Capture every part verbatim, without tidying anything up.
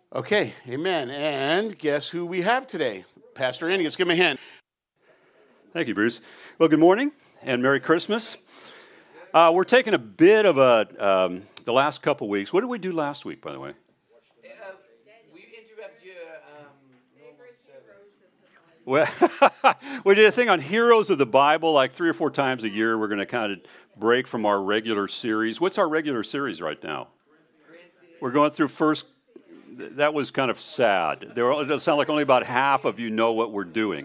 Okay, amen. And guess who we have today? Pastor Andy, let's give him a hand. Thank you, Bruce. Well, good morning and Merry Christmas. Uh, we're taking a bit of a, um, the last couple weeks. What did we do last week, by the way? Uh, we interrupt your um, normal Well, we did a thing on Heroes of the Bible, like three or four times a year. We're going to kind of break from our regular series. What's our regular series right now? We're going through First. That was kind of sad. There, it does sound like only about half of you know what we're doing.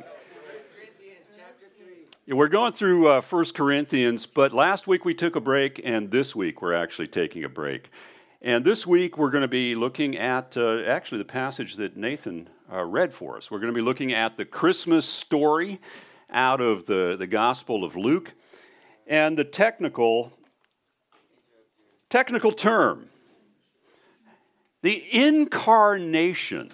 We're going through uh, First Corinthians, but last week we took a break, and this week we're actually taking a break. And this week we're going to be looking at uh, actually the passage that Nathan uh, read for us. We're going to be looking at the Christmas story out of the, the Gospel of Luke, and the technical technical term. The incarnation.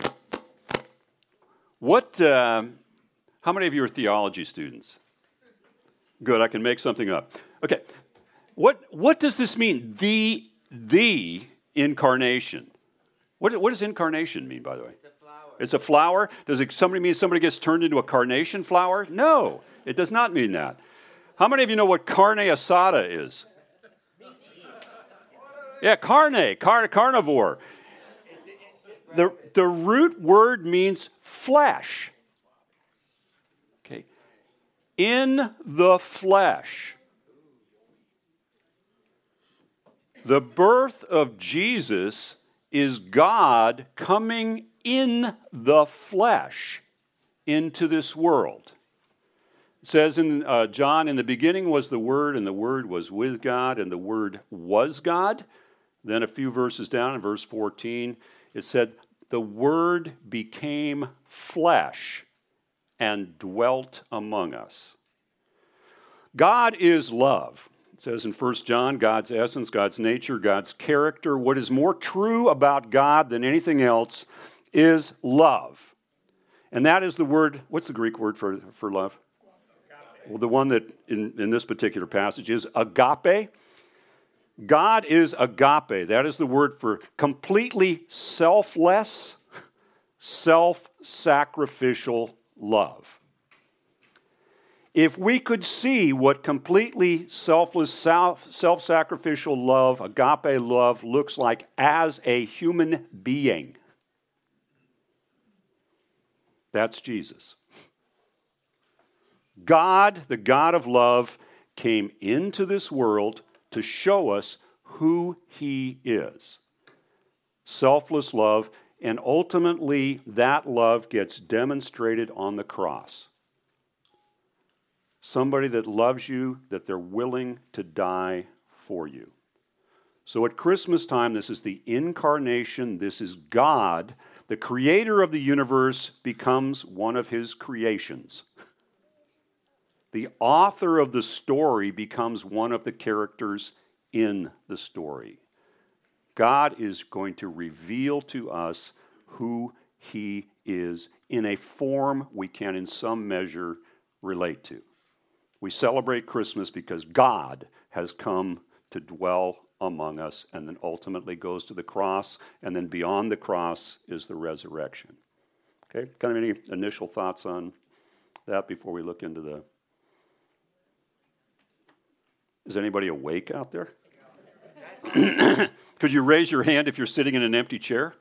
What? Uh, how many of you are theology students? Good, I can make something up. Okay, what what does this mean? The the incarnation. What what does incarnation mean? By the way, it's a flower. It's a flower. Does it somebody mean somebody gets turned into a carnation flower? No, it does not mean that. How many of you know what carne asada is? Yeah, carne, car, carnivore. The, the root word means flesh. Okay. In the flesh. The birth of Jesus is God coming in the flesh into this world. It says in uh, John, in the beginning was the Word, and the Word was with God, and the Word was God. Then a few verses down in verse fourteen, it said, the Word became flesh and dwelt among us. God is love. It says in First John, God's essence, God's nature, God's character. What is more true about God than anything else is love. And that is the word, what's the Greek word for, for love? Well, the one that in, in this particular passage is agape. God is agape. That is the word for completely selfless, self-sacrificial love. If we could see what completely selfless, self-sacrificial love, agape love, looks like as a human being, that's Jesus. God, the God of love, came into this world to show us who He is. Selfless love, and ultimately that love gets demonstrated on the cross. Somebody that loves you, that they're willing to die for you. So at Christmas time, this is the incarnation, this is God, the creator of the universe, becomes one of His creations. The author of the story becomes one of the characters in the story. God is going to reveal to us who He is in a form we can in some measure relate to. We celebrate Christmas because God has come to dwell among us and then ultimately goes to the cross, and then beyond the cross is the resurrection. Okay, kind of any initial thoughts on that before we look into the... Is anybody awake out there? Could you raise your hand if you're sitting in an empty chair?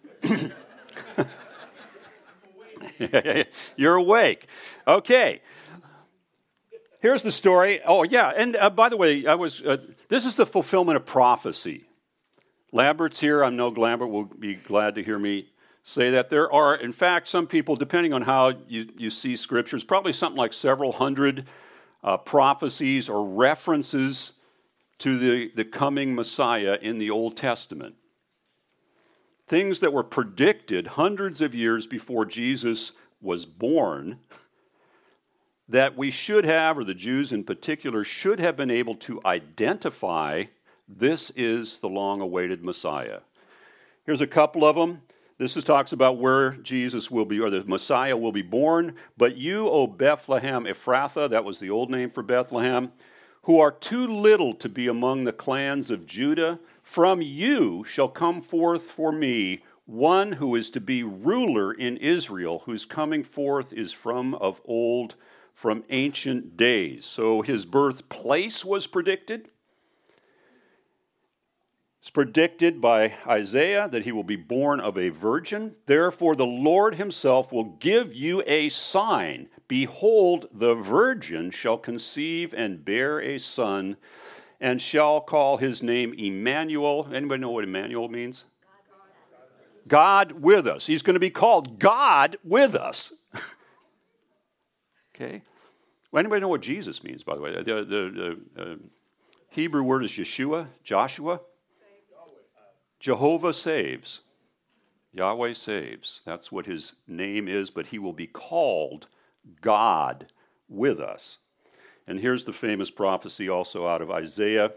You're awake. Okay. Here's the story. Oh, yeah. And uh, by the way, I was. Uh, this is the fulfillment of prophecy. Lambert's here. I know Lambert will be glad to hear me say that. There are, in fact, some people, depending on how you, you see scriptures, probably something like several hundred Uh, prophecies or references to the, the coming Messiah in the Old Testament. Things that were predicted hundreds of years before Jesus was born that we should have, or the Jews in particular, should have been able to identify this is the long-awaited Messiah. Here's a couple of them. This is, talks about where Jesus will be, or the Messiah will be born. But you, O Bethlehem Ephrathah, that was the old name for Bethlehem, who are too little to be among the clans of Judah, from you shall come forth for me one who is to be ruler in Israel, whose coming forth is from of old, from ancient days. So his birthplace was predicted. It's predicted by Isaiah that he will be born of a virgin. Therefore, the Lord himself will give you a sign. Behold, the virgin shall conceive and bear a son, and shall call his name Emmanuel. Anybody know what Emmanuel means? God with us. He's going to be called God with us. Okay? Well, anybody know what Jesus means, by the way? The, the, the uh, Hebrew word is Yeshua, Joshua. Jehovah saves. Yahweh saves. That's what his name is, but he will be called God with us. And here's the famous prophecy also out of Isaiah.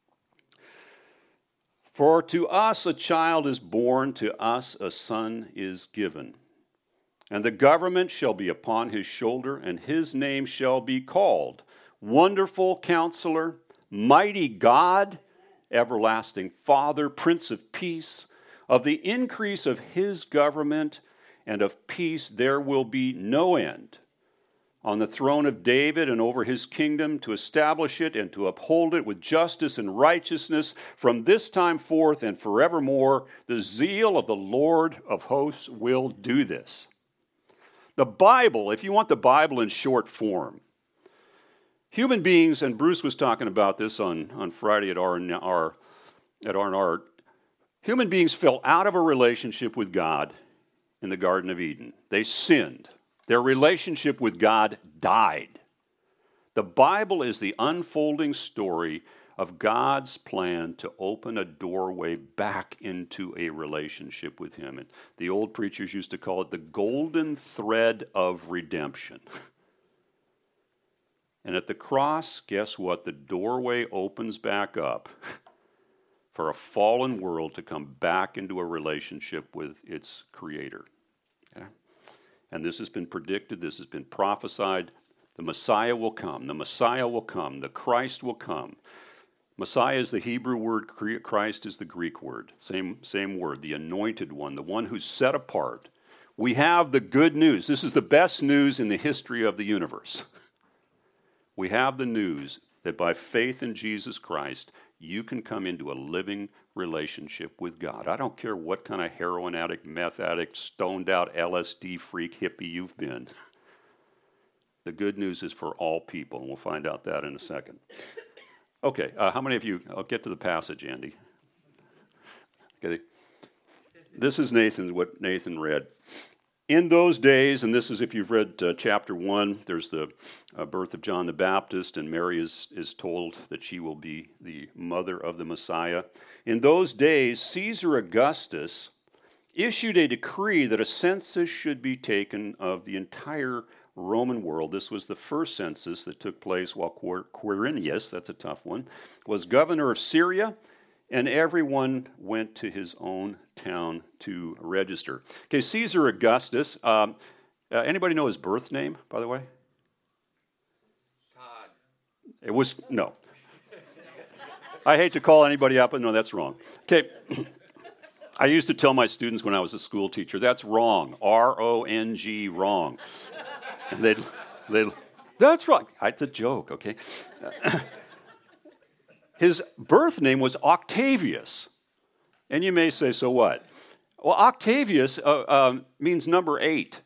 For to us a child is born, to us a son is given. And the government shall be upon his shoulder, and his name shall be called Wonderful Counselor, Mighty God, Everlasting Father, Prince of Peace. Of the increase of his government and of peace there will be no end. On the throne of David and over his kingdom, to establish it and to uphold it with justice and righteousness from this time forth and forevermore. The zeal of the Lord of hosts will do this. The Bible, if you want the Bible in short form, human beings, and Bruce was talking about this on, on Friday at R and R, at R and R, human beings fell out of a relationship with God in the Garden of Eden. They sinned. Their relationship with God died. The Bible is the unfolding story of God's plan to open a doorway back into a relationship with him. And the old preachers used to call it the golden thread of redemption. And at the cross, guess what? The doorway opens back up for a fallen world to come back into a relationship with its Creator. Okay? And this has been predicted, this has been prophesied. The Messiah will come, the Messiah will come, the Christ will come. Messiah is the Hebrew word, Christ is the Greek word. Same, same word, the anointed one, the one who's set apart. We have the good news. This is the best news in the history of the universe. We have the news that by faith in Jesus Christ, you can come into a living relationship with God. I don't care what kind of heroin addict, meth addict, stoned out L S D freak hippie you've been. The good news is for all people, and we'll find out that in a second. Okay, uh, how many of you, I'll get to the passage, Andy. Okay. This is Nathan, what Nathan read. In those days, and this is if you've read uh, chapter one, there's the uh, birth of John the Baptist, and Mary is, is told that she will be the mother of the Messiah. In those days, Caesar Augustus issued a decree that a census should be taken of the entire Roman world. This was the first census that took place while Quirinius, that's a tough one, was governor of Syria, and everyone went to his own town to register. Okay, Caesar Augustus. Um, uh, anybody know his birth name, by the way? Todd. It was, no. I hate to call anybody up, but no, that's wrong. Okay, I used to tell my students when I was a school teacher, that's wrong. R O N G, wrong. And they'd, they'd, that's wrong. It's a joke, okay? His birth name was Octavius. And you may say, so what? Well, Octavius uh, um, means number eight.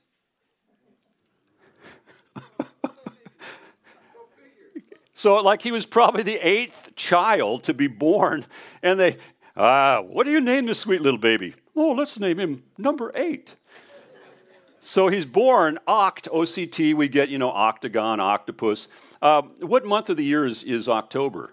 So, like, he was probably the eighth child to be born. And they, ah, uh, what do you name this sweet little baby? Oh, let's name him number eight. So he's born Oct, O C T. We get, you know, octagon, octopus. Uh, what month of the year is, is October?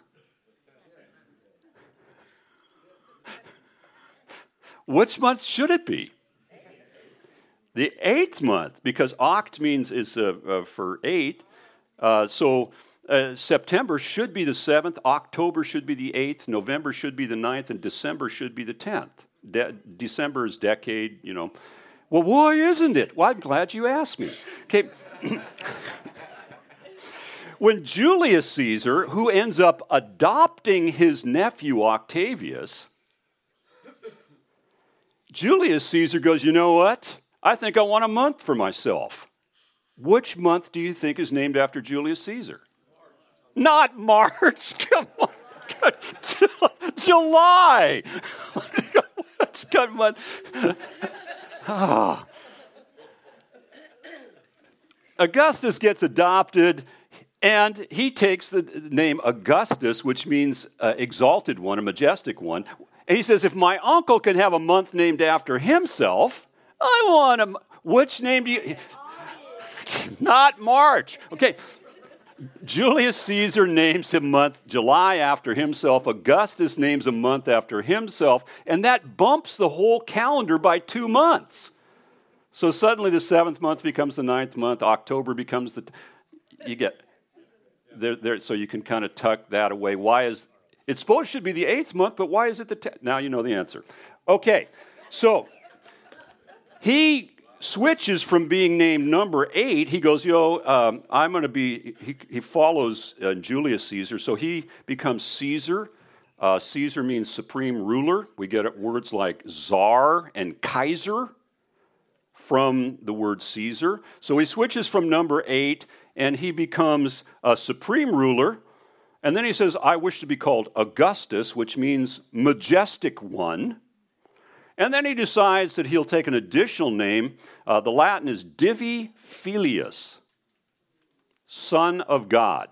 Which month should it be? The eighth month, because oct means is uh, uh, for eight. Uh, so uh, September should be the seventh, October should be the eighth, November should be the ninth, and December should be the tenth. De- December is decade, you know. Well, why isn't it? Well, I'm glad you asked me. Okay. When Julius Caesar, who ends up adopting his nephew Octavius, Julius Caesar goes, you know what? I think I want a month for myself. Which month do you think is named after Julius Caesar? March. Not March. Come on. July. It's got month. Oh. Augustus gets adopted, and he takes the name Augustus, which means uh, exalted one, a majestic one. And he says, if my uncle can have a month named after himself, I want a... Which name do you... Not March. Okay. Julius Caesar names a month July after himself. Augustus names a month after himself. And that bumps the whole calendar by two months. So suddenly the seventh month becomes the ninth month. October becomes the... T- you get... There, there, so you can kind of tuck that away. Why is... It's supposed to be the eighth month, but why is it the tenth? Now you know the answer. Okay. So he... switches from being named number eight. He goes, yo, um, I'm going to be, he, he follows uh, Julius Caesar, so he becomes Caesar. Uh, Caesar means supreme ruler. We get words like czar and Kaiser from the word Caesar. So he switches from number eight, and he becomes a supreme ruler. And then he says, I wish to be called Augustus, which means majestic one. And then he decides that he'll take an additional name. Uh, the Latin is Divi Filius, Son of God.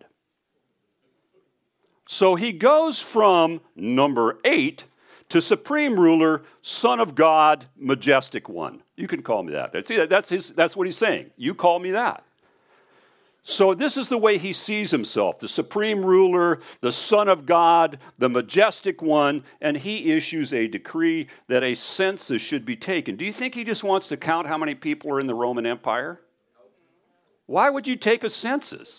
So he goes from number eight to supreme ruler, Son of God, majestic one. You can call me that. See, that's, his, that's what he's saying. You call me that. So this is the way he sees himself, the supreme ruler, the Son of God, the majestic one, and he issues a decree that a census should be taken. Do you think he just wants to count how many people are in the Roman Empire? Why would you take a census?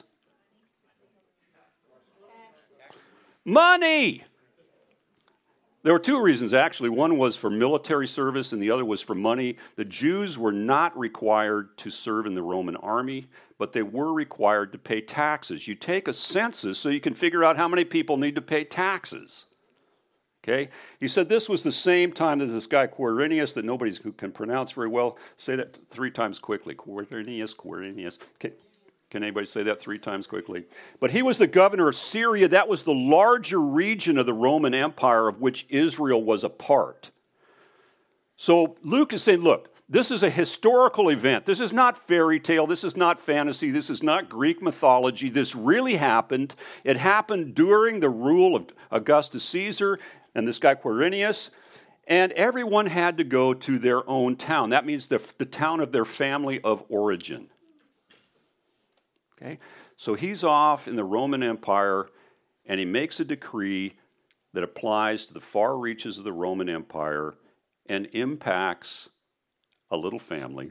Money! There were two reasons, actually. One was for military service, and the other was for money. The Jews were not required to serve in the Roman army, but they were required to pay taxes. You take a census so you can figure out how many people need to pay taxes. Okay? He said this was the same time as this guy Quirinius that nobody who can pronounce very well. Say that three times quickly. Quirinius, Quirinius. Okay. Can anybody say that three times quickly? But he was the governor of Syria. That was the larger region of the Roman Empire of which Israel was a part. So Luke is saying, look, this is a historical event. This is not fairy tale. This is not fantasy. This is not Greek mythology. This really happened. It happened during the rule of Augustus Caesar and this guy Quirinius. And everyone had to go to their own town. That means the, the town of their family of origin. Okay? So he's off in the Roman Empire, and he makes a decree that applies to the far reaches of the Roman Empire and impacts a little family.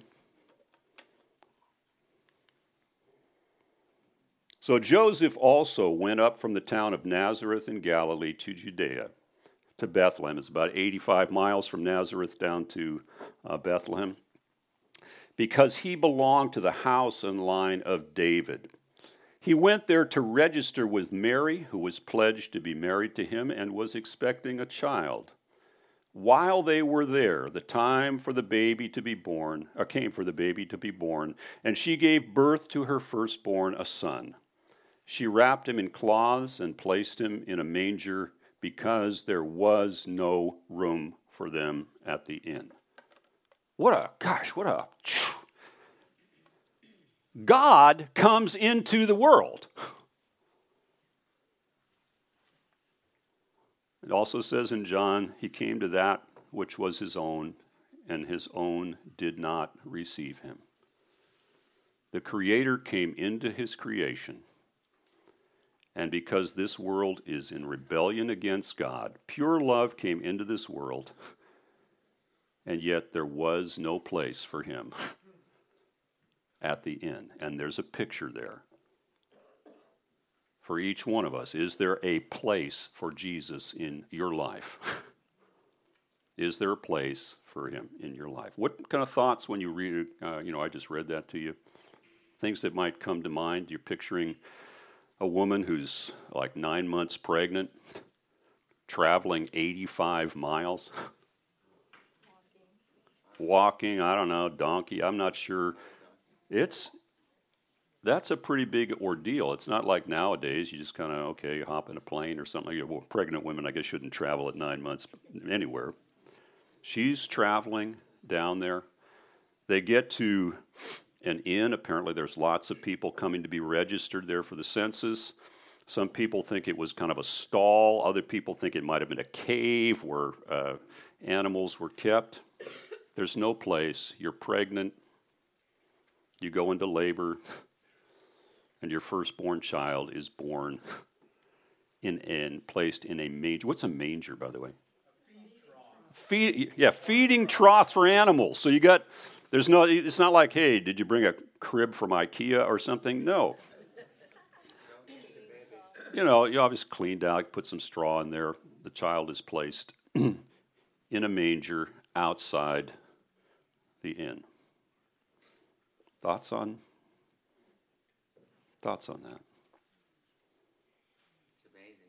So Joseph also went up from the town of Nazareth in Galilee to Judea, to Bethlehem. It's about eighty-five miles from Nazareth down to uh, Bethlehem, because he belonged to the house and line of David. He went there to register with Mary, who was pledged to be married to him and was expecting a child. While they were there, the time for the baby to be born, or came for the baby to be born, and she gave birth to her firstborn, a son. She wrapped him in cloths and placed him in a manger because there was no room for them at the inn. What a, gosh, what a, God comes into the world. It also says in John, he came to that which was his own, and his own did not receive him. The Creator came into his creation, and because this world is in rebellion against God, pure love came into this world, and yet there was no place for him at the inn. And there's a picture there. For each one of us, is there a place for Jesus in your life? Is there a place for him in your life? What kind of thoughts when you read it? Uh, you know, I just read that to you. Things that might come to mind. You're picturing a woman who's like nine months pregnant, traveling eighty-five miles. walking, I don't know, donkey, I'm not sure. It's, that's a pretty big ordeal. It's not like nowadays, you just kind of, okay, hop in a plane or something. Well, pregnant women, I guess, shouldn't travel at nine months anywhere. She's traveling down there. They get to an inn. Apparently there's lots of people coming to be registered there for the census. Some people think it was kind of a stall. Other people think it might have been a cave where uh, animals were kept. There's no place. You're pregnant. You go into labor, and your firstborn child is born in and placed in a manger. What's a manger, by the way? Feed, yeah, feeding trough for animals. So you got, there's no, it's not like, hey, did you bring a crib from IKEA or something? No. You know, you obviously cleaned out, put some straw in there. The child is placed in a manger outside the inn. Thoughts on, thoughts on that? It's amazing.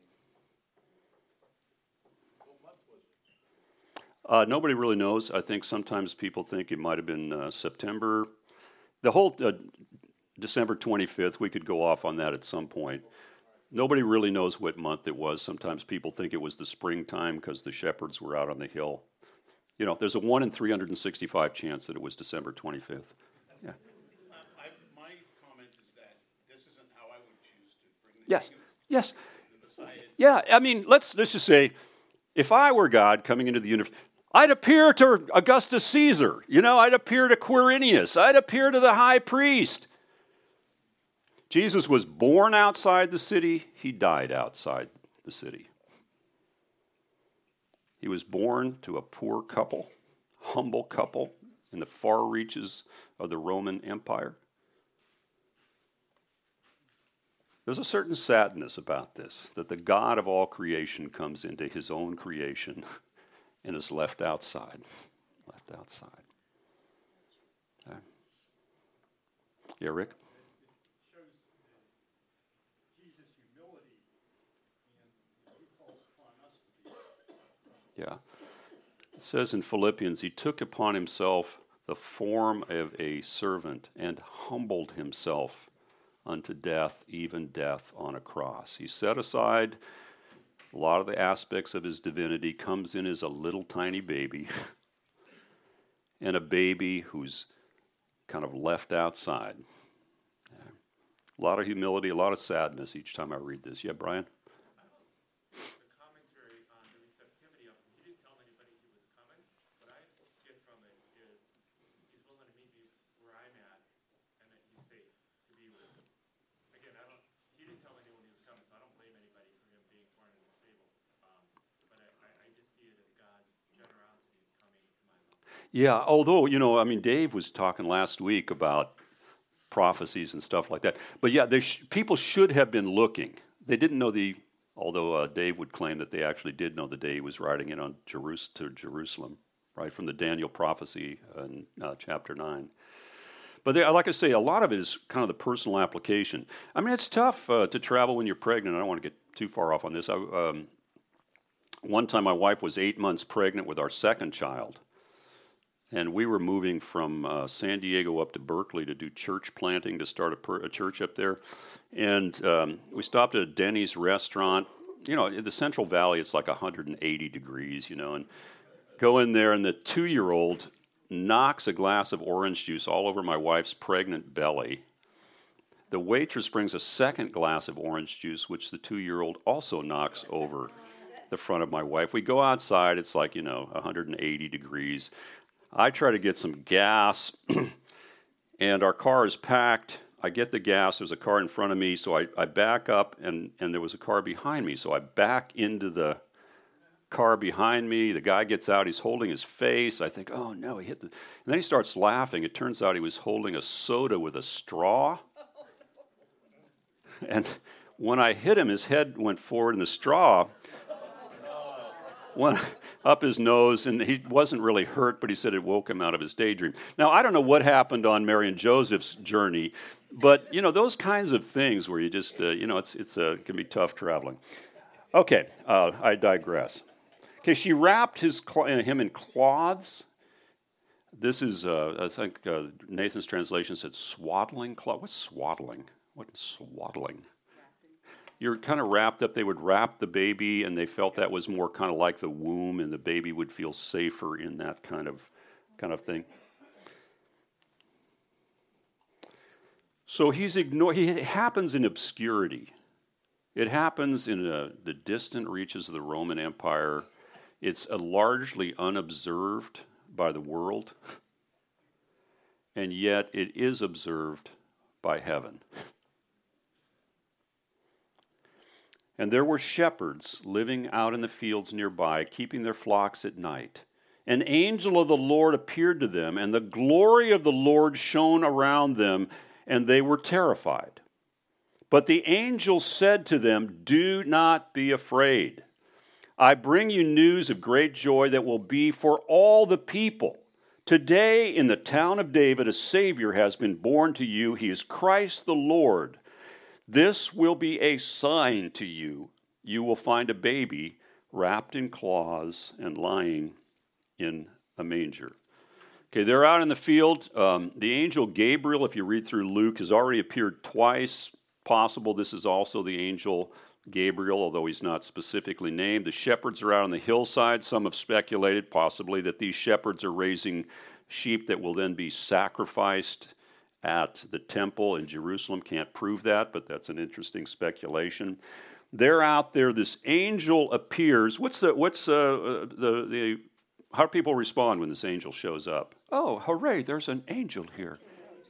Uh, nobody really knows. I think sometimes people think it might have been uh, September. The whole uh, December twenty-fifth, we could go off on that at some point. Nobody really knows what month it was. Sometimes people think it was the springtime because the shepherds were out on the hill. You know, there's a one in three hundred sixty-five chance that it was December twenty-fifth. Yeah. Uh, I, my comment is that this isn't how I would choose to bring the Yes. kingdom. Yes. The Messiah. Yeah. I mean, let's let's just say, if I were God coming into the universe, I'd appear to Augustus Caesar. You know, I'd appear to Quirinius. I'd appear to the high priest. Jesus was born outside the city. He died outside the city. He was born to a poor couple, humble couple in the far reaches of the Roman Empire. There's a certain sadness about this, that the God of all creation comes into his own creation and is left outside. Left outside. Okay. Yeah, Rick? Yeah. It says in Philippians, he took upon himself the form of a servant and humbled himself unto death, even death on a cross. He set aside a lot of the aspects of his divinity, comes in as a little tiny baby, and a baby who's kind of left outside. Yeah. A lot of humility, a lot of sadness each time I read this. Yeah, Brian? Yeah, although, you know, I mean, Dave was talking last week about prophecies and stuff like that. But yeah, they sh- people should have been looking. They didn't know the, although uh, Dave would claim that they actually did know the day he was riding in on Jerus- to Jerusalem, right, from the Daniel prophecy in uh, chapter nine. But they, like I say, a lot of it is kind of the personal application. I mean, it's tough uh, to travel when you're pregnant. I don't want to get too far off on this. I, um, one time my wife was eight months pregnant with our second child. And we were moving from uh, San Diego up to Berkeley to do church planting, to start a, per- a church up there. And um, we stopped at a Denny's restaurant. You know, in the Central Valley, it's like one hundred eighty degrees, you know. And go in there, and the two-year-old knocks a glass of orange juice all over my wife's pregnant belly. The waitress brings a second glass of orange juice, which the two-year-old also knocks over the front of my wife. We go outside. It's like, you know, one hundred eighty degrees. I try to get some gas, and our car is packed. I get the gas. There's a car in front of me, so I, I back up, and, and there was a car behind me. So I back into the car behind me. The guy gets out. He's holding his face. I think, oh, no, he hit the... And then he starts laughing. It turns out he was holding a soda with a straw. And when I hit him, his head went forward, and the straw went up his nose, and he wasn't really hurt, but he said it woke him out of his daydream. Now, I don't know what happened on Mary and Joseph's journey, but, you know, those kinds of things where you just, uh, you know, it's it's uh, it can be tough traveling. Okay, uh, I digress. Okay, she wrapped his cl- him in cloths. this is, uh, I think uh, Nathan's translation said swaddling cloth. What's swaddling? What's swaddling? You're kind of wrapped up. They would wrap the baby, and they felt that was more kind of like the womb, and the baby would feel safer in that kind of kind of thing. So he's ignored. He, it happens in obscurity. It happens in a, the distant reaches of the Roman Empire. It's a largely unobserved by the world, and yet it is observed by heaven. And there were shepherds living out in the fields nearby, keeping their flocks at night. An angel of the Lord appeared to them, and the glory of the Lord shone around them, and they were terrified. But the angel said to them, "Do not be afraid. I bring you news of great joy that will be for all the people. Today in the town of David a Savior has been born to you. He is Christ the Lord. This will be a sign to you. You will find a baby wrapped in cloths and lying in a manger." Okay, they're out in the field. Um, the angel Gabriel, if you read through Luke, has already appeared twice. Possible this is also the angel Gabriel, although he's not specifically named. The shepherds are out on the hillside. Some have speculated possibly that these shepherds are raising sheep that will then be sacrificed at the temple in Jerusalem. Can't prove that, but that's an interesting speculation. They're out there. This angel appears. What's the what's uh, the the how do people respond when this angel shows up? Oh, hooray! There's an angel here.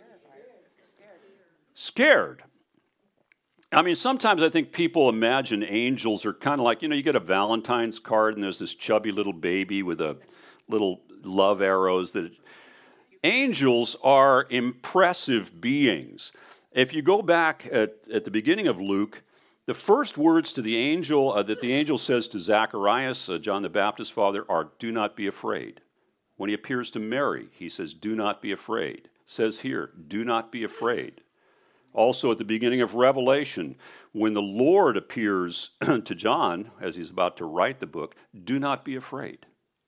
Scared. I mean, sometimes I think people imagine angels are kind of like, you know, you get a Valentine's card and there's this chubby little baby with a little love arrows. That angels are impressive beings. If you go back at, at the beginning of Luke, the first words to the angel uh, that the angel says to Zacharias, uh, John the Baptist's father, are, "Do not be afraid." When he appears to Mary, he says, "Do not be afraid." Says here, "Do not be afraid." Also, at the beginning of Revelation, when the Lord appears to John as he's about to write the book, "Do not be afraid."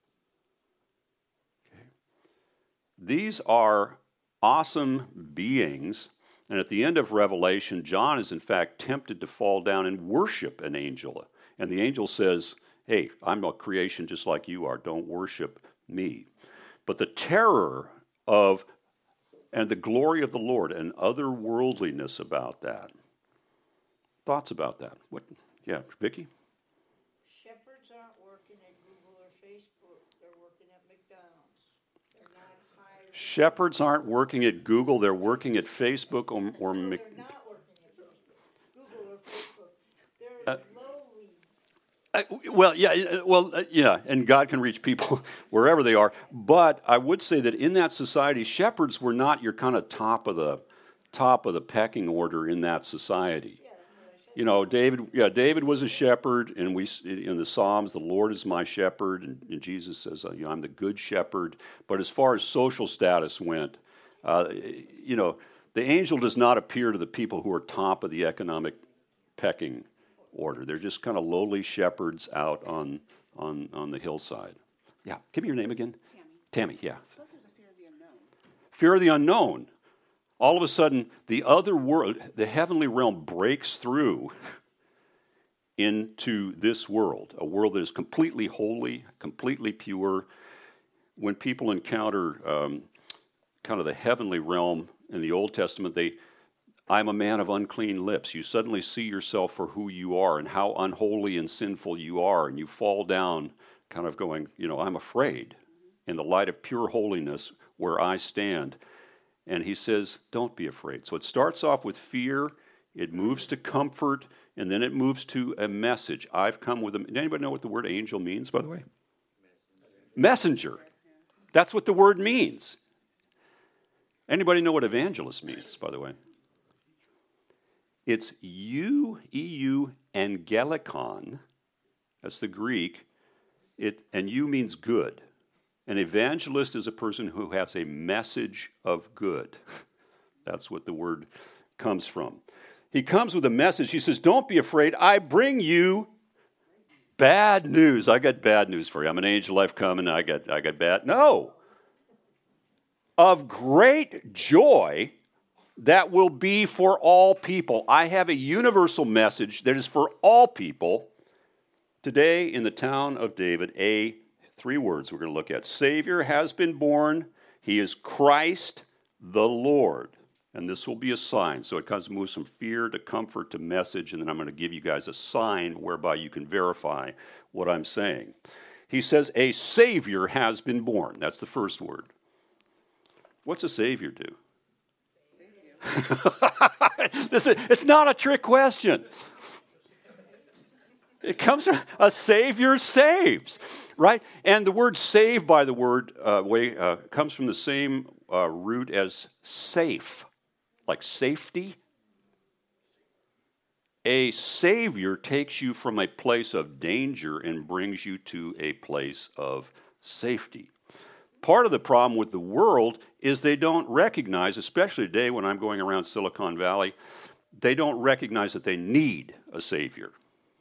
Okay. These are awesome beings, and at the end of Revelation, John is in fact tempted to fall down and worship an angel. And the angel says, "Hey, I'm a creation just like you are. Don't worship me." But the terror of and the glory of the Lord and otherworldliness about that. Thoughts about that? What? Yeah, Vicki? Shepherds aren't working at Google or Facebook. They're working at McDonald's. They're not hiring. Shepherds aren't working at Google. They're working at Facebook or, or no, Mc... they're not working at Facebook, Google or Facebook. They're Uh, lowly. Uh, well, yeah, uh, well, uh, yeah, and God can reach people wherever they are. But I would say that in that society, shepherds were not your kind of top of the top of the pecking order in that society. Yeah, You know, David. Yeah, David was a shepherd, and we in the Psalms, the Lord is my shepherd, and, and Jesus says, uh, you know, I'm the good shepherd. But as far as social status went, uh, you know, the angel does not appear to the people who are top of the economic pecking order. They're just kind of lowly shepherds out on on on the hillside. Yeah, give me your name again. Tammy. Tammy, yeah. So this is the fear of the unknown. Fear of the unknown. All of a sudden, the other world, the heavenly realm breaks through into this world, a world that is completely holy, completely pure. When people encounter um, kind of the heavenly realm in the Old Testament, they I'm a man of unclean lips. You suddenly see yourself for who you are and how unholy and sinful you are, and you fall down kind of going, you know, I'm afraid in the light of pure holiness where I stand. And he says, don't be afraid. So it starts off with fear, it moves to comfort, and then it moves to a message. I've come with a... Does anybody know what the word angel means, by the way? Messenger. That's what the word means. Anybody know what evangelist means, by the way? It's eu, E U, angelikon. That's the Greek. It, and eu means good. An evangelist is a person who has a message of good. That's what the word comes from. He comes with a message. He says, don't be afraid. I bring you bad news. I got bad news for you. I'm an angel. I've come and I got, I got bad. No. of great joy that will be for all people. I have a universal message that is for all people. Today in the town of David, a three words we're going to look at. Savior has been born. He is Christ the Lord. And this will be a sign. So it comes to move from fear to comfort to message, and then I'm going to give you guys a sign whereby you can verify what I'm saying. He says, a Savior has been born. That's the first word. What's a Savior do? this is, it's not a trick question. It comes from a Savior saves, right? And the word save, by the word uh, way, uh, comes from the same uh, root as safe, like safety. A Savior takes you from a place of danger and brings you to a place of safety. Part of the problem with the world is they don't recognize, especially today when I'm going around Silicon Valley, they don't recognize that they need a Savior.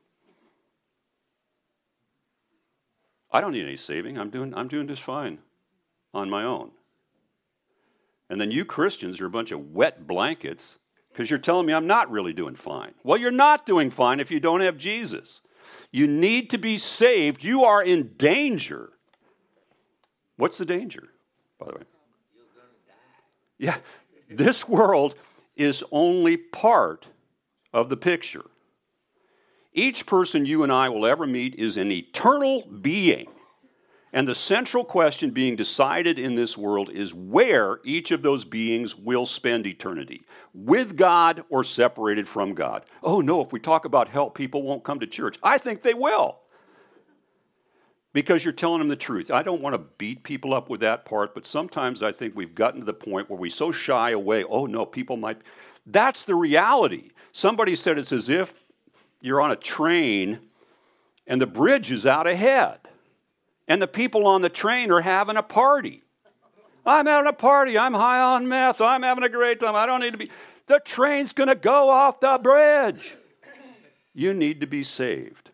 I don't need any saving. I'm doing, I'm doing just fine on my own. And then you Christians are a bunch of wet blankets because you're telling me I'm not really doing fine. Well, you're not doing fine if you don't have Jesus. You need to be saved. You are in danger. What's the danger, by the way? You're going to die. Yeah, this world is only part of the picture. Each person you and I will ever meet is an eternal being. And the central question being decided in this world is where each of those beings will spend eternity. With God or separated from God. Oh no, if we talk about hell, people won't come to church. I think they will. Because you're telling them the truth. I don't want to beat people up with that part, but sometimes I think we've gotten to the point where we so shy away. Oh no, people might... That's the reality. Somebody said it's as if you're on a train and the bridge is out ahead. And the people on the train are having a party. I'm having a party. I'm high on meth. I'm having a great time. I don't need to be... The train's going to go off the bridge. You need to be saved.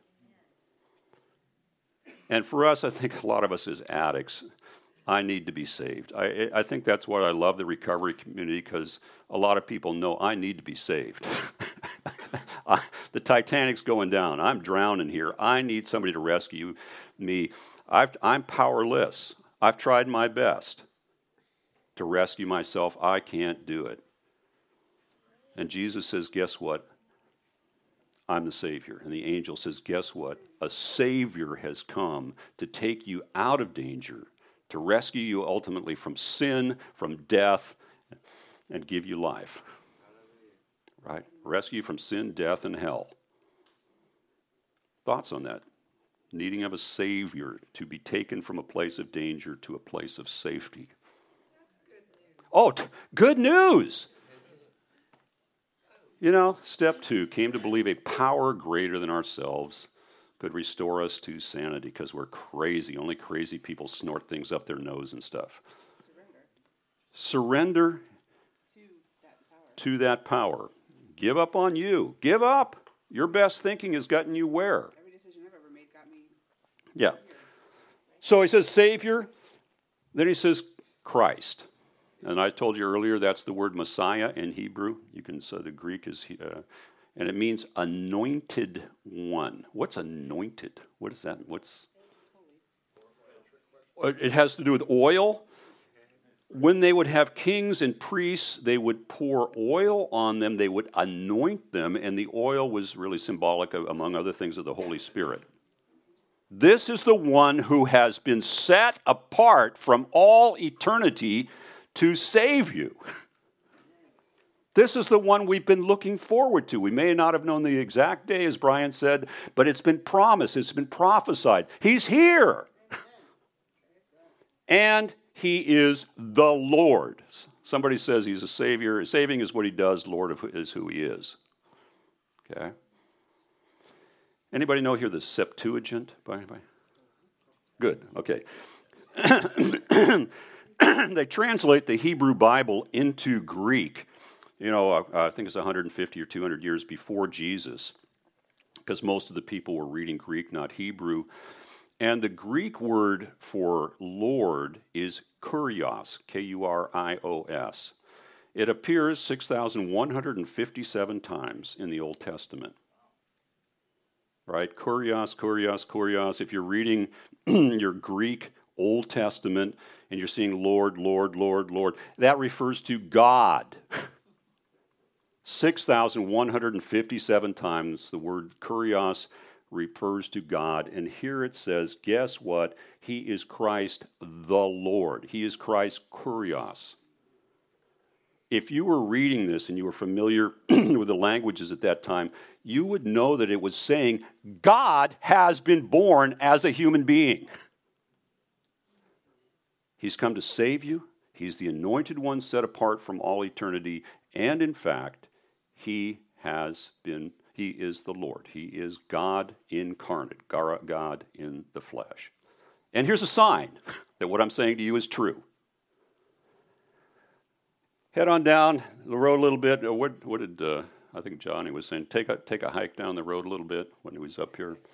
And for us, I think a lot of us as addicts, I need to be saved. I, I think that's why I love the recovery community, because a lot of people know I need to be saved. I, the Titanic's going down. I'm drowning here. I need somebody to rescue me. I've, I'm powerless. I've tried my best to rescue myself. I can't do it. And Jesus says, guess what? I'm the Savior. And the angel says, guess what? A Savior has come to take you out of danger, to rescue you ultimately from sin, from death, and give you life. Right? Rescue you from sin, death, and hell. Thoughts on that? Needing of a Savior to be taken from a place of danger to a place of safety. Oh, t- good news! You know, step two, came to believe a power greater than ourselves could restore us to sanity, because we're crazy. Only crazy people snort things up their nose and stuff. Surrender. Surrender to that power. To that power. Give up on you. Give up. Your best thinking has gotten you where? Every decision I've ever made got me. Yeah. So he says Savior, then he says Christ. And I told you earlier that's the word Messiah in Hebrew. You can say the Greek is, uh, and it means anointed one. What's anointed? What is that? What's? It has to do with oil. When they would have kings and priests, they would pour oil on them. They would anoint them, and the oil was really symbolic of, among other things, of the Holy Spirit. This is the one who has been set apart from all eternity to save you. This is the one we've been looking forward to. We may not have known the exact day, as Brian said, but it's been promised, it's been prophesied. He's here. And he is the Lord. Somebody says he's a Savior. Saving is what he does. Lord is who he is. Okay? Anybody know here the Septuagint? By anybody? Good, okay. They translate the Hebrew Bible into Greek. You know, uh, I think it's one hundred fifty or two hundred years before Jesus, because most of the people were reading Greek, not Hebrew. And the Greek word for Lord is Kurios, K U R I O S. It appears six thousand one hundred fifty-seven times in the Old Testament. Right? Kurios, Kurios, Kurios. If you're reading your Greek Old Testament and you're seeing Lord, Lord, Lord, Lord, that refers to God. six thousand one hundred fifty-seven times the word Kurios refers to God. And here it says, guess what? He is Christ the Lord. He is Christ Kurios. If you were reading this and you were familiar with the languages at that time, you would know that it was saying God has been born as a human being. He's come to save you. He's the anointed one set apart from all eternity. And in fact, he has been, he is the Lord. He is God incarnate, God in the flesh. And here's a sign that what I'm saying to you is true. Head on down the road a little bit. What, what did, uh, I think Johnny was saying, take a, take a hike down the road a little bit when he was up here.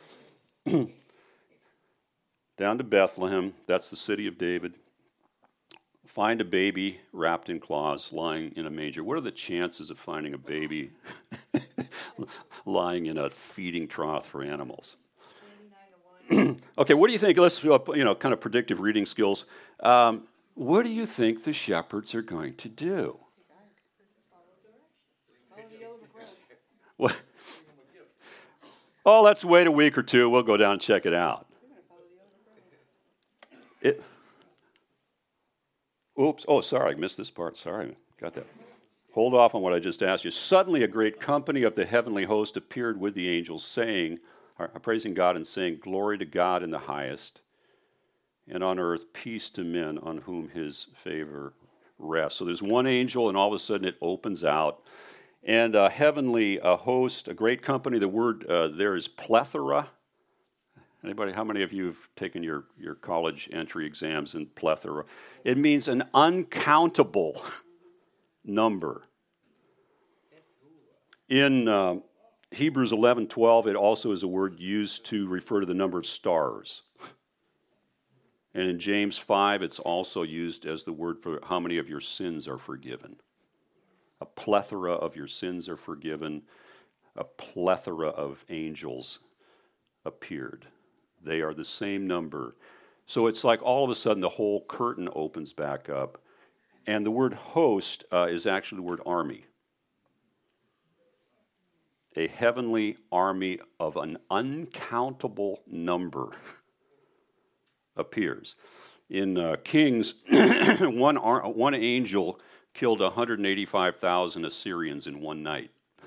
Down to Bethlehem, that's the city of David. Find a baby wrapped in cloths lying in a manger. What are the chances of finding a baby lying in a feeding trough for animals? Okay, what do you think? Let's, you know, kind of predictive reading skills. Um, what do you think the shepherds are going to do? What? Oh, let's wait a week or two. We'll go down and check it out. It. Oops. Oh, sorry. I missed this part. Sorry. Got that. Hold off on what I just asked you. Suddenly a great company of the heavenly host appeared with the angels, saying, uh, praising God and saying, glory to God in the highest, and on earth peace to men on whom his favor rests. So there's one angel, and all of a sudden it opens out. And a heavenly a host, a great company, the word uh, there is plethora. Anybody, how many of you have taken your, your college entry exams in plethora? It means an uncountable number. In uh, Hebrews eleven twelve, it also is a word used to refer to the number of stars. And in James five, it's also used as the word for how many of your sins are forgiven. A plethora of your sins are forgiven. A plethora of angels appeared. They are the same number. So it's like all of a sudden the whole curtain opens back up. And the word host uh, is actually the word army. A heavenly army of an uncountable number appears. In uh, Kings, one, ar- one angel killed one hundred eighty-five thousand Assyrians in one night.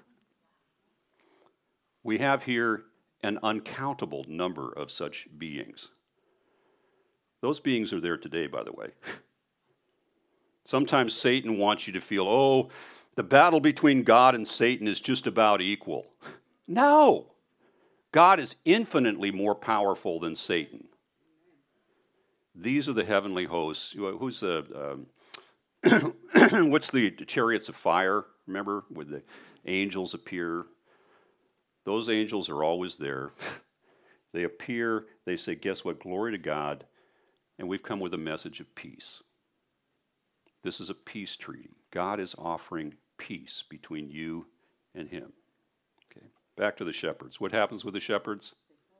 We have here an uncountable number of such beings. Those beings are there today, by the way. Sometimes Satan wants you to feel, oh, the battle between God and Satan is just about equal. No! God is infinitely more powerful than Satan. These are the heavenly hosts. Who's the, um, what's the chariots of fire? Remember, where the angels appear? Those angels are always there. They appear, they say, guess what? Glory to God. And we've come with a message of peace. This is a peace treaty. God is offering peace between you and him. Okay. Back to the shepherds. What happens with the shepherds?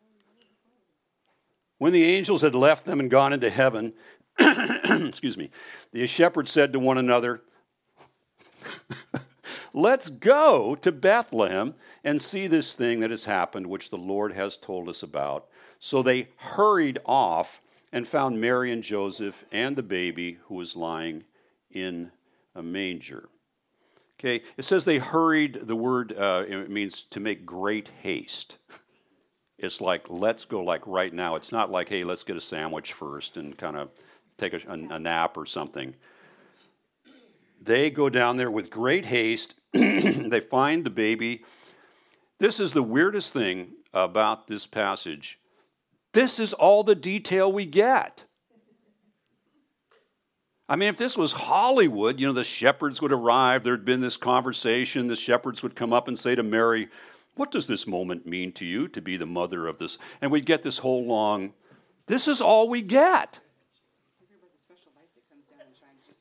When the angels had left them and gone into heaven, excuse me, the shepherds said to one another, let's go to Bethlehem and see this thing that has happened, which the Lord has told us about. So they hurried off and found Mary and Joseph and the baby who was lying in a manger. Okay, it says they hurried. The word uh, it means to make great haste. It's like, let's go like right now. It's not like, hey, let's get a sandwich first and kind of take a, a, a nap or something. They go down there with great haste. They find the baby. This is the weirdest thing about this passage. This is all the detail we get. I mean, if this was Hollywood, you know, the shepherds would arrive. There'd been this conversation. The shepherds would come up and say to Mary, what does this moment mean to you to be the mother of this? And we'd get this whole long, this is all we get. I hear about the special light that comes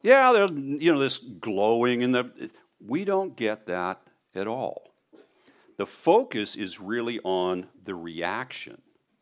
Yeah, there's, you know, this glowing in the, we don't get that at all. The focus is really on the reaction.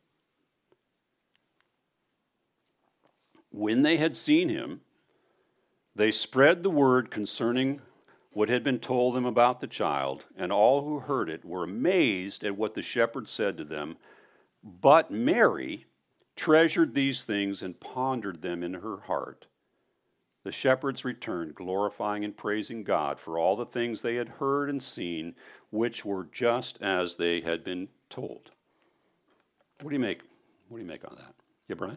When they had seen him, they spread the word concerning what had been told them about the child, and all who heard it were amazed at what the shepherds said to them. But Mary treasured these things and pondered them in her heart. The shepherds returned, glorifying and praising God for all the things they had heard and seen, which were just as they had been told. What do you make? What do you make on that? Yeah, Brian?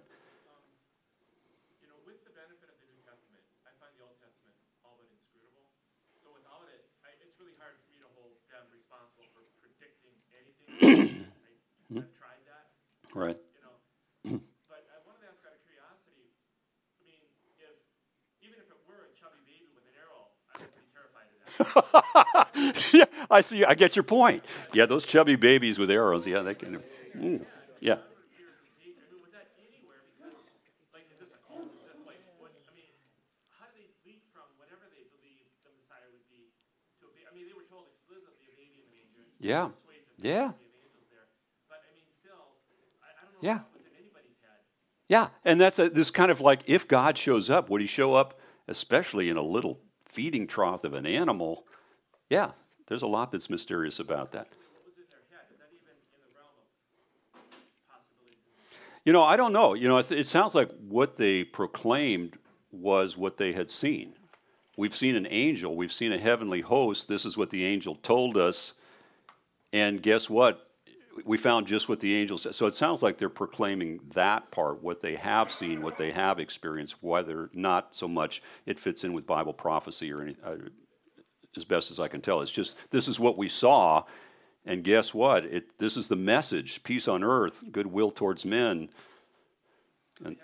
You know, with the benefit of the New Testament, I find the Old Testament all but inscrutable. So without it, I, it's really hard for me to hold them responsible for predicting anything. I, I've tried that. Right. You know, but I wanted to ask out of curiosity. I mean, if even if it were a chubby baby with an arrow, I would be terrified of that. Yeah, I see. I get your point. Yeah, those chubby babies with arrows. Yeah, they can. Mm, yeah. Was that anywhere? Because, like, is this a cult? Is this like what? I mean, how do they leap from whatever they believed the Messiah would be to? A, I mean, they were told explicitly a baby in the manger. Yeah. Yeah. But I mean, still, I, I don't know Yeah. what's in anybody's head. Yeah, and that's a, this kind of like, if God shows up, would he show up, especially in a little feeding trough of an animal? Yeah, there's a lot that's mysterious about that. What was in their head? Is that even in the realm of possibility? You know, I don't know. You know, it, it sounds like what they proclaimed was what they had seen. We've seen an angel. We've seen a heavenly host. This is what the angel told us. And guess what? We found just what the angel said. So it sounds like they're proclaiming that part, what they have seen, what they have experienced, whether not so much it fits in with Bible prophecy or any, uh, as best as I can tell. It's just, this is what we saw, and guess what? It, this is the message, peace on earth, goodwill towards men. And,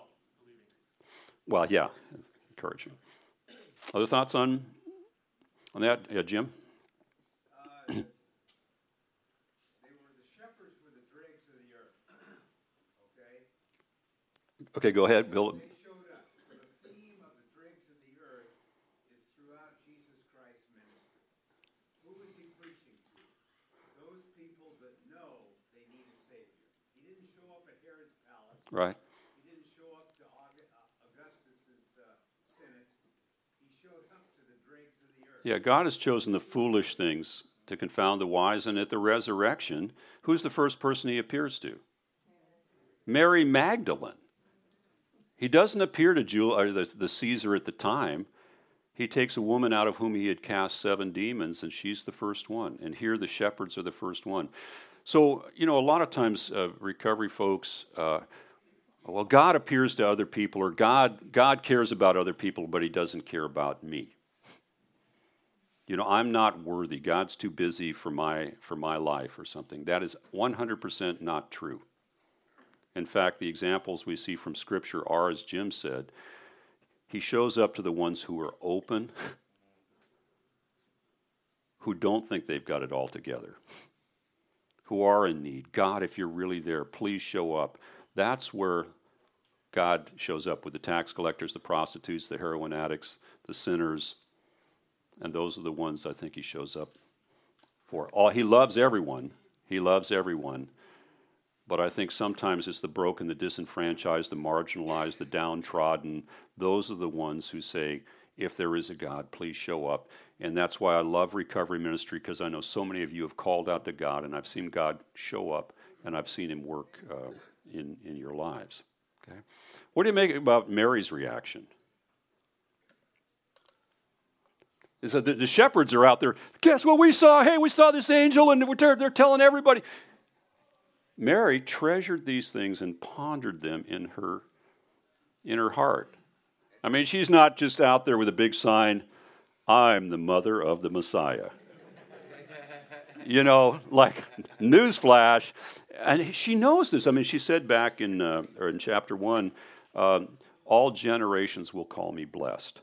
well, yeah, encouraging. Other thoughts on, on that? Yeah, Jim? Okay, go ahead, Bill. They showed up. So the theme of the dregs of the earth is throughout Jesus Christ's ministry. Who was he preaching to? Those people that know they need a Savior. He didn't show up at Herod's palace. Right. He didn't show up to Augustus's uh, Senate. He showed up to the dregs of the earth. Yeah, God has chosen the foolish things to confound the wise, and at the resurrection, who's the first person he appears to? Mary Magdalene. He doesn't appear to Jul- or the, the Caesar at the time. He takes a woman out of whom he had cast seven demons, and she's the first one. And here the shepherds are the first one. So, you know, a lot of times uh, recovery folks, uh, well, God appears to other people, or God, God cares about other people, but he doesn't care about me. You know, I'm not worthy. God's too busy for my, for my life or something. That is one hundred percent not true. In fact, the examples we see from Scripture are, as Jim said, he shows up to the ones who are open, who don't think they've got it all together, who are in need. God, if you're really there, please show up. That's where God shows up with the tax collectors, the prostitutes, the heroin addicts, the sinners, and those are the ones I think he shows up for. All, he loves everyone. He loves everyone. But I think sometimes it's the broken, the disenfranchised, the marginalized, the downtrodden. Those are the ones who say, if there is a God, please show up. And that's why I love recovery ministry, because I know so many of you have called out to God, and I've seen God show up, and I've seen him work uh, in, in your lives. Okay? What do you make about Mary's reaction? Is that the, the shepherds are out there, guess what we saw? Hey, we saw this angel, and they're, they're telling everybody. Mary treasured these things and pondered them in her, in her heart. I mean, she's not just out there with a big sign, I'm the mother of the Messiah. You know, like, newsflash. And she knows this. I mean, she said back in, uh, or in chapter one, uh, all generations will call me blessed.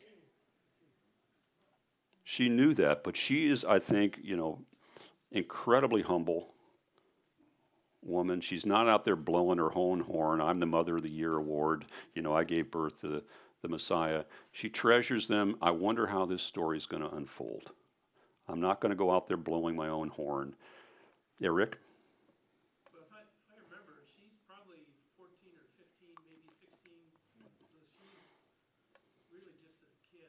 She knew that, but she is, I think, you know, incredibly humble woman. She's not out there blowing her own horn. I'm the Mother of the Year award. You know, I gave birth to the, the Messiah. She treasures them. I wonder how this story is going to unfold. I'm not going to go out there blowing my own horn. Yeah, Rick? But if I, if I remember, she's probably fourteen or fifteen, maybe sixteen. So she's really just a kid.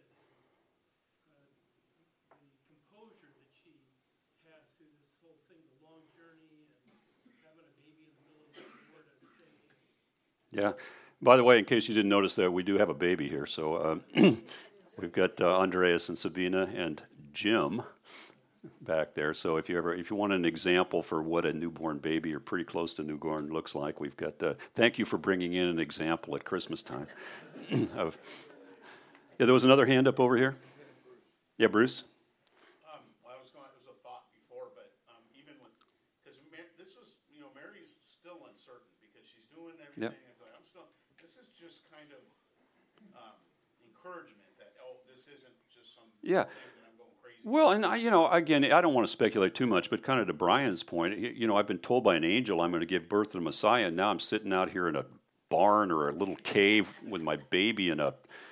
And, uh, the composure that she has through this whole thing, the long journey, and having a baby in the middle of the war to stay in. Yeah. By the way, in case you didn't notice that, we do have a baby here. So uh, we've got uh, Andreas and Sabina and Jim back there. So if you ever, if you want an example for what a newborn baby or pretty close to newborn looks like, we've got. Uh, thank you for bringing in an example at Christmas time. of, yeah, there was another hand up over here. Yeah, Bruce. Um, well, I was going. It was a thought before, but um, even with because this was, you know, Mary's still uncertain because she's doing everything. Yep. It's like I'm still. This is just kind of um, encouragement that oh, this isn't just some. Yeah. Thing that I'm going crazy. Well, and I, you know, again, I don't want to speculate too much, but kind of to Brian's point, y- you know, I've been told by an angel I'm going to give birth to the Messiah, and now I'm sitting out here in a barn or a little cave with my baby in a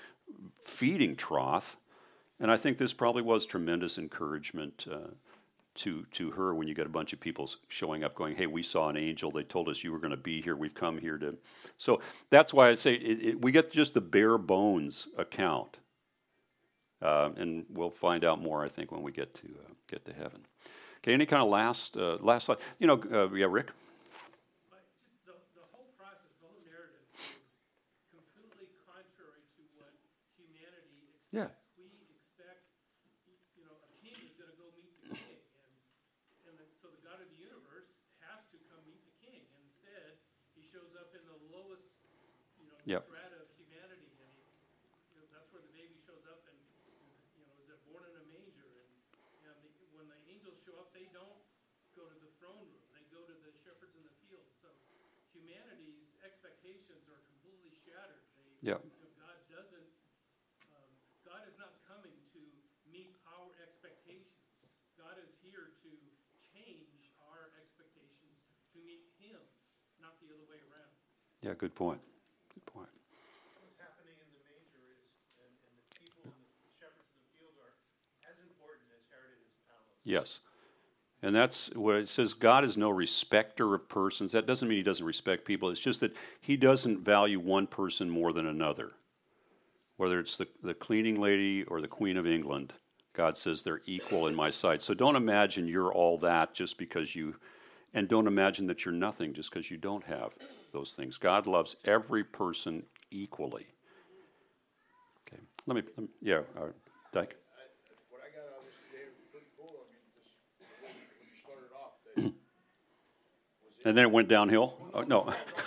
feeding trough, and I think this probably was tremendous encouragement uh, to to her when you got a bunch of people showing up, going, "Hey, we saw an angel. They told us you were going to be here. We've come here to." So that's why I say it, it, we get just the bare bones account. Uh, and we'll find out more, I think, when we get to uh, get to heaven. Okay, any kind of last uh, last thought? You know, uh, yeah, Rick. But just the, the whole process, the whole narrative is completely contrary to what humanity expects. Yeah. We expect, you know, a king is going to go meet the king, and and the, so the God of the universe has to come meet the king. And instead, he shows up in the lowest, you know, Yep. strata of humanity, and he, you know, that's where the baby shows up, and you know, is it born in a manger? And, and the, when the angels show up, they don't go to the throne room; they go to the shepherds in the field. So humanity's expectations are completely shattered. They, Yeah. God doesn't. Um, God is not coming to meet our expectations. God is here to change our expectations to meet Him, not the other way around. Yeah, good point. Good point. What's happening in the manger is, and, and the people and the shepherds in the field are as important as Herod's palace. Yes. And that's what it says, God is no respecter of persons. That doesn't mean he doesn't respect people. It's just that he doesn't value one person more than another. Whether it's the, the cleaning lady or the Queen of England, God says they're equal in my sight. So don't imagine you're all that just because you, and don't imagine that you're nothing just because you don't have those things. God loves every person equally. Okay, let me, let me yeah, uh, Dyke. I, what I got out of this today was pretty cool. I mean, just when you, when you started off, that was it And then it went downhill? Oh, no.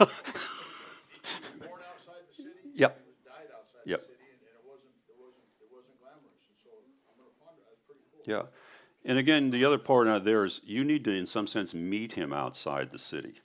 born outside the city? Yep. He was died outside Yep. the city, and, and it wasn't, it wasn't, it wasn't glamorous. And so I'm going to ponder. That's pretty cool. Yeah. And again, the other part out there is you need to, in some sense, meet him outside the city.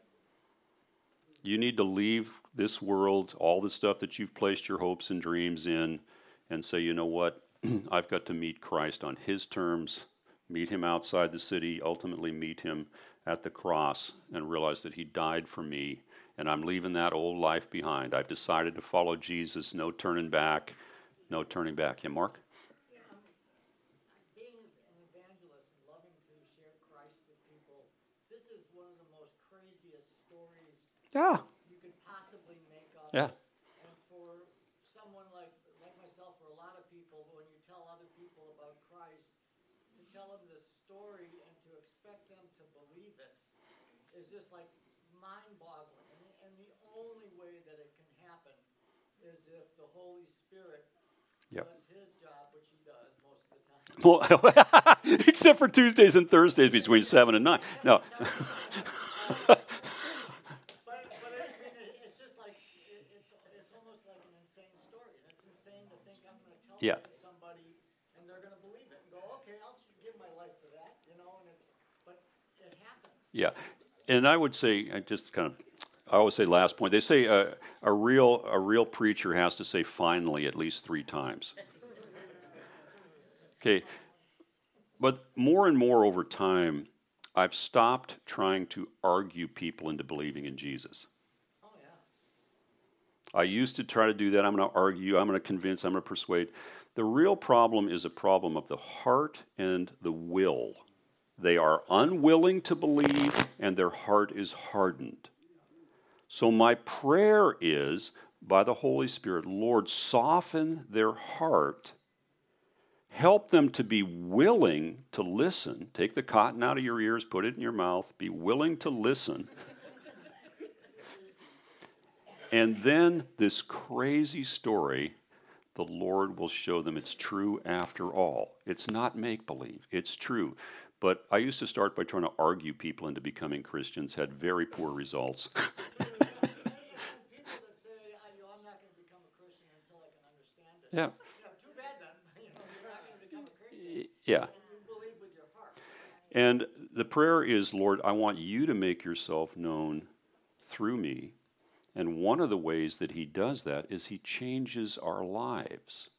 You need to leave this world, all the stuff that you've placed your hopes and dreams in, and say, you know what? I've got to meet Christ on his terms, meet him outside the city, ultimately meet him at the cross, and realize that he died for me, and I'm leaving that old life behind. I've decided to follow Jesus, no turning back, no turning back. Yeah, Mark? Yeah, um, being an evangelist and loving to share Christ with people, this is one of the most craziest stories Yeah. you could possibly make up. Yeah. And for someone like like myself, for a lot of people, when you tell other people about Christ, to tell them this story and to expect them to believe it is just like mind-boggling. And, and the only way that it can happen is if the Holy Spirit Yep. does his job, which he does most of the time. Well, except for Tuesdays and Thursdays between seven and nine. No. But, but I mean, it- it's just like, it, it's, it's almost like an insane story. And it's insane to think I'm going to tell Yeah. it to somebody and they're going to believe it and go, okay, I'll just give my life to that, you know, and it, but it happens. Yeah, and I would say, I just kind of, I always say last point. They say uh, a real a real preacher has to say "finally" at least three times. Okay, but more and more over time, I've stopped trying to argue people into believing in Jesus. Oh, yeah. I used to try to do that. I'm going to argue, I'm going to convince, I'm going to persuade. The real problem is a problem of the heart and the will. They are unwilling to believe, and their heart is hardened. So my prayer is, by the Holy Spirit, Lord, soften their heart. Help them to be willing to listen. Take the cotton out of your ears, put it in your mouth. Be willing to listen. And then this crazy story, the Lord will show them it's true after all. It's not make-believe. It's true. But I used to start by trying to argue people into becoming Christians, had very poor results. People that say, I, you know, I'm not going to become a Christian until I can understand it. Yeah. You know, too bad then. You know, you're not going to become a Christian. Yeah. You believe with your heart. And the prayer is, Lord, I want you to make yourself known through me. And one of the ways that he does that is he changes our lives.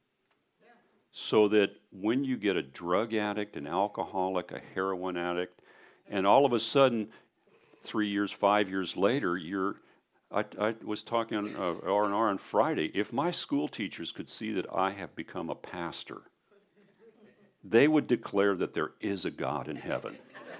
So that when you get a drug addict, an alcoholic, a heroin addict, and all of a sudden, three years, five years later, you're, I, I was talking on uh, R and R on Friday, if my school teachers could see that I have become a pastor, they would declare that there is a God in heaven.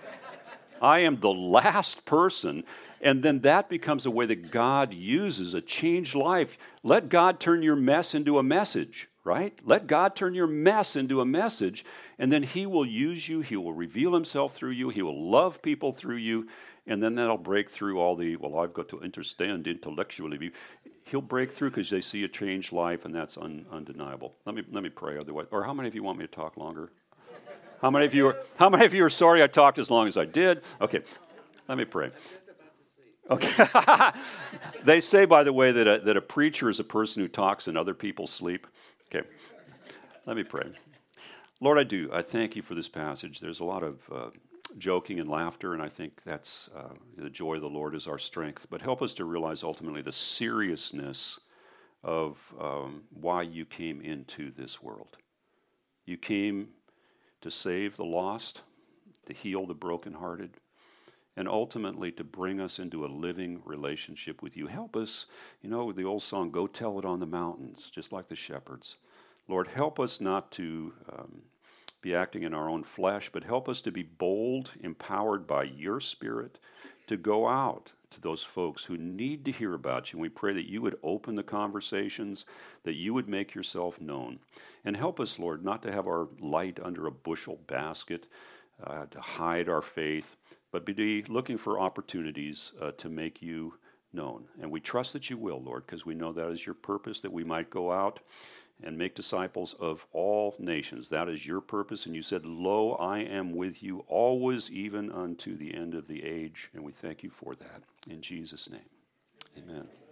I am the last person, and then that becomes a way that God uses a changed life. Let God turn your mess into a message. Right? Let God turn your mess into a message, and then he will use you. He will reveal himself through you. He will love people through you, and then that'll break through all the, well, I've got to understand intellectually. He'll break through because they see a changed life, and that's un, undeniable. Let me let me pray otherwise. Or how many of you want me to talk longer? How many of you are, how many of you are sorry I talked as long as I did? Okay, let me pray. Okay. They say, by the way, that a, that a preacher is a person who talks and other people sleep. Okay, let me pray. Lord, I do. I thank you for this passage. There's a lot of uh, joking and laughter, and I think that's uh, the joy of the Lord is our strength. But help us to realize ultimately the seriousness of um, why you came into this world. You came to save the lost, to heal the brokenhearted, and ultimately to bring us into a living relationship with you. Help us, you know, the old song, go tell it on the mountains, just like the shepherds. Lord, help us not to um, be acting in our own flesh, but help us to be bold, empowered by your Spirit, to go out to those folks who need to hear about you. And we pray that you would open the conversations, that you would make yourself known. And help us, Lord, not to have our light under a bushel basket, uh, to hide our faith, but be looking for opportunities uh, to make you known. And we trust that you will, Lord, because we know that is your purpose, that we might go out and make disciples of all nations. That is your purpose. And you said, lo, I am with you always, even unto the end of the age. And we thank you for that. In Jesus' name, amen.